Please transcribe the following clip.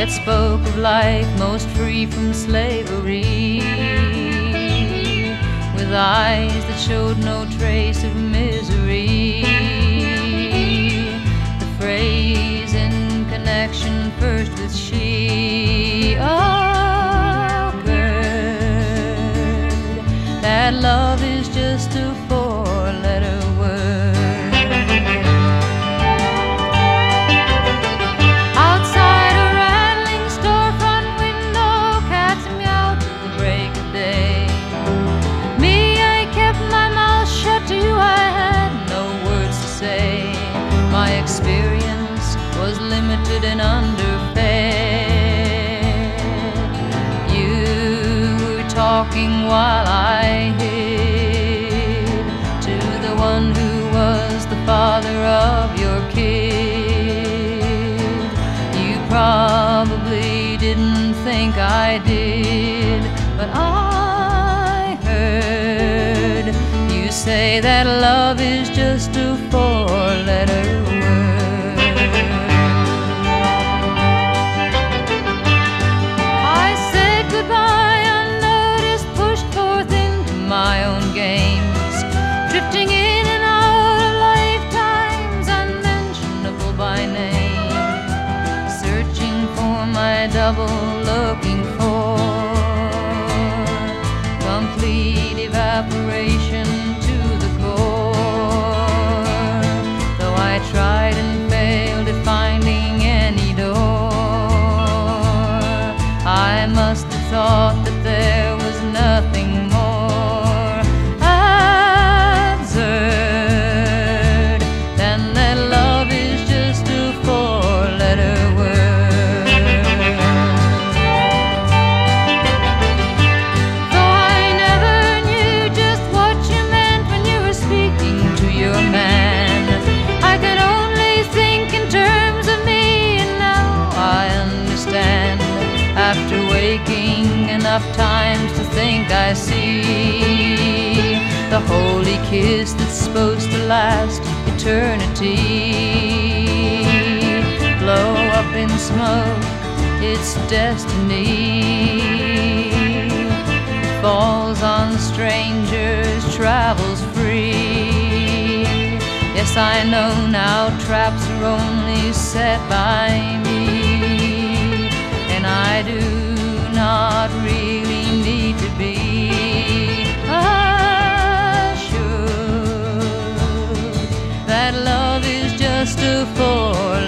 yet spoke of life most free from slavery, with eyes that showed no trace of misery. The phrase in connection first with she occurred, that love is just a four-letter word. Outside a rattling storefront window, cats meow till the break of day. Me, I kept my mouth shut. To you I had no words to say. My experience was limited and underfed. You were talking while I hid to the one who was the father of your kid. You probably didn't think I did, but I heard you say that love is just a four-letter word. I said goodbye unnoticed, pushed forth into my own games, drifting in and out of lifetimes unmentionable by name, searching for my double, looking for complete evaporation to the core. Though I tried and failed at finding any door, I must have thought that there was nothing more absurd than that love is just a four-letter word. Though I never knew just what you meant when you were speaking to your man, I could only think in terms of me, and now I understand. After waking enough times to think I see the holy kiss that's supposed to last eternity, blow up in smoke, it's destiny. It falls on strangers, travels free. Yes, I know now traps are only set by me, and I do not really need to be assured that love is just a four